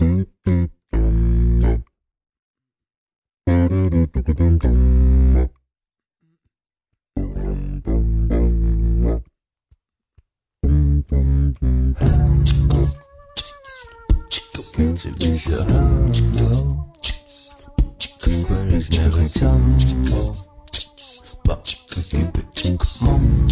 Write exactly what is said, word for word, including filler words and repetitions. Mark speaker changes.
Speaker 1: To be so humble, when it's never tumble, but to keep it in common.